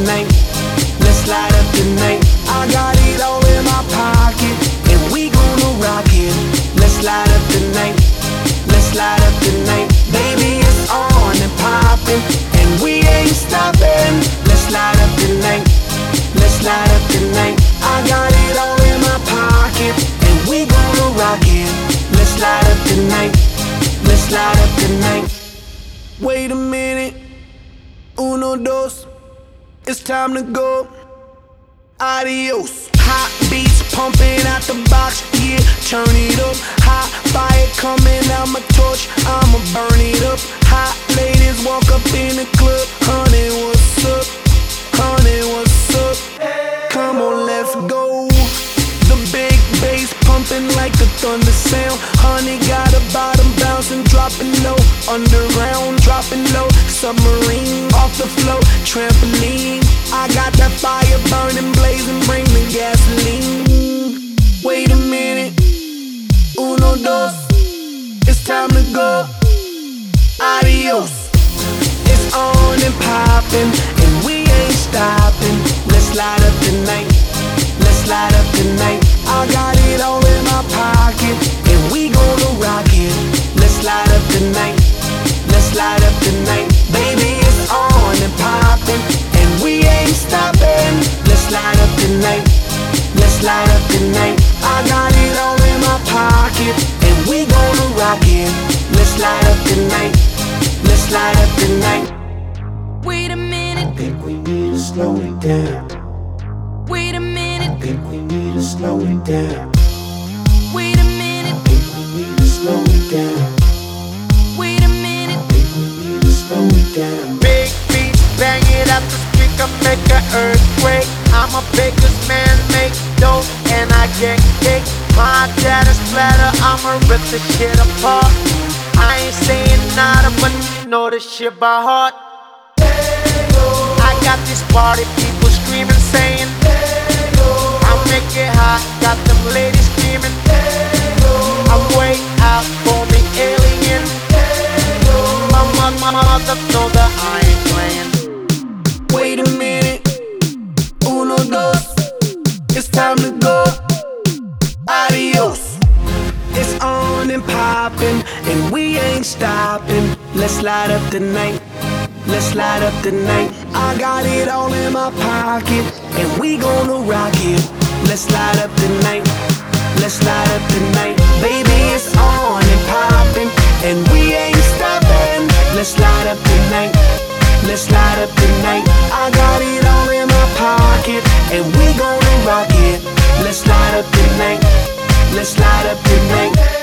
tonight. Let's light up tonight. I got it all in my pocket, and we gonna rock it. Let's light up tonight. Let's light up tonight. Baby, it's on and poppin', and we ain't stopping. Let's light up tonight. Let's light up tonight. I got it all in my pocket, and we gonna rock it. Let's light up tonight. Let's light up tonight. Wait a minute. Uno, dos. It's time to go. Adios. Hot beats pumping out the box, yeah, turn it up. Hot fire coming out my torch, I'ma burn it up. Hot ladies walk up in the club, honey, what's up? Honey, what's up? Come on, let's go. The big bass pumping like the thunder sound. Honey got a bottom bouncing, dropping low. Underground, dropping low. Submarine, off the float, trampoline. I got that fire burning, blazing, bring the gasoline. Wait a minute, uno, dos. It's time to go. Adios. It's on and popping, and we ain't stopping. Let's light up tonight. Let's light up tonight. I got it all in my pocket, and we gonna rock it. Let's light up tonight. Let's light up tonight. Baby, it's on and popping, and we ain't stopping. Let's light up tonight. Let's light up tonight. I got it all in my pocket, and we gonna rock it. Let's light up tonight. Let's light up tonight. Wait a minute. I think we need to slow it down. Wait a minute. I think we need to slow it down. Wait a minute. I think we need to slow it down. Wait a minute. I think we need to slow it down. Big beats, bang it up the speaker, make an earthquake. I'm a baker's man, make dough, and I get cake. My data splatter, I'ma rip the shit apart. I ain't saying nada, but you know this shit by heart. I got these party people screaming, saying, I make it hot, got them ladies screaming. I'm way out for the alien. My mother know that I ain't playing. Wait a minute, uno, dos. It's time to go. Adios. It's on and popping, and we ain't stopping. Let's light up tonight. Let's light up tonight. I got it all in my pocket, and we gonna rock it. Let's light up tonight. Let's light up tonight. Baby, it's on and popping, and we ain't stopping. Let's light up tonight. Let's light up tonight. I got it all in my pocket, and we gonna rock it. Let's light up tonight. Let's light up tonight.